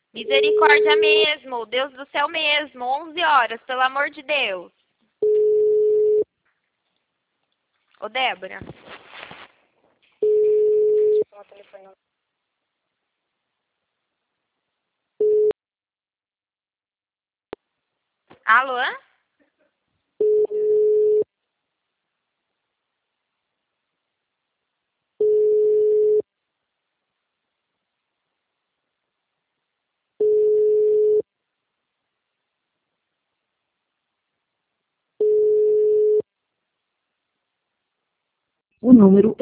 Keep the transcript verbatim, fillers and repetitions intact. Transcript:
Misericórdia mesmo, Deus do céu mesmo, onze horas, pelo amor de Deus. Ô, Débora. Alô? O número